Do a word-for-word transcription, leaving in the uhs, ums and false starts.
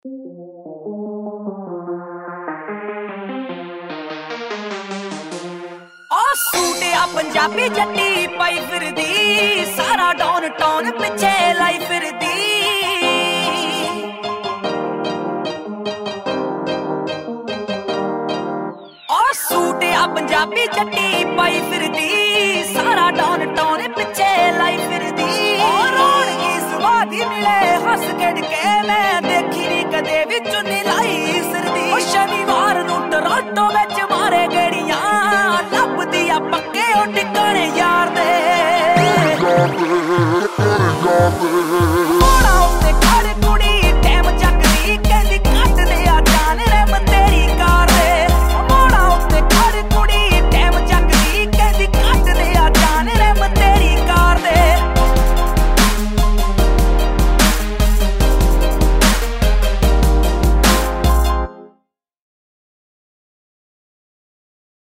Suit आ पंजाबी जट्टी पाई फिरदी, सारा down town पिछे लाई फिरदी। ओ suit आ पंजाबी जट्टी पाई फिरदी, सारा डाउन टाउन पिछे लाई फिरदी। और रौनकी स्वादी मिले हस खेड के, मैं देखी नी कदे विच नी लाई सिरदी। ओ शनिवार नूं टोरंटो विच मारे गेड़ियां, लभदी आ पक्के ओ टिकाणे यार दे।